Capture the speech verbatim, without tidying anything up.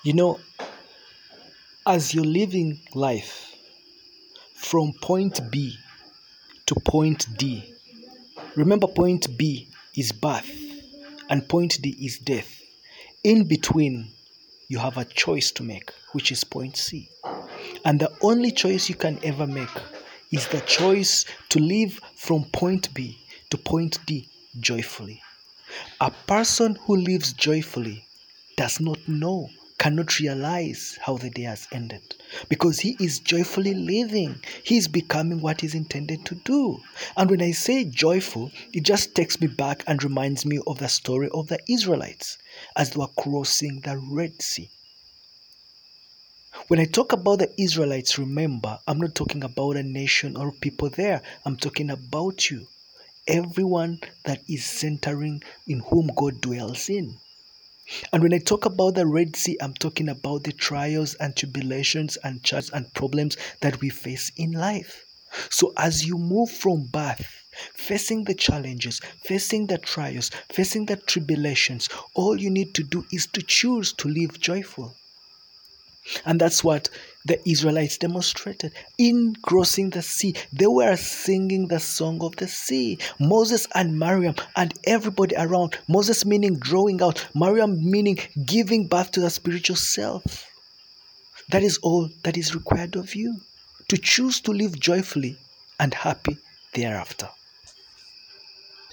You know, as you're living life from point B to point D, remember point B is birth and point D is death. In between, you have a choice to make, which is point C. And the only choice you can ever make is the choice to live from point B to point D joyfully. A person who lives joyfully does not know, cannot realize how the day has ended because he is joyfully living. He is becoming what he's intended to do. And when I say joyful, it just takes me back and reminds me of the story of the Israelites as they were crossing the Red Sea. When I talk about the Israelites, remember, I'm not talking about a nation or people there. I'm talking about you. Everyone that is centering in whom God dwells in. And when I talk about the Red Sea, I'm talking about the trials and tribulations and challenges and problems that we face in life. So as you move from birth, facing the challenges, facing the trials, facing the tribulations, all you need to do is to choose to live joyful. And that's what the Israelites demonstrated. In crossing the sea, they were singing the song of the sea. Moses and Miriam and everybody around. Moses meaning drawing out. Miriam meaning giving birth to the spiritual self. That is all that is required of you. To choose to live joyfully and happy thereafter.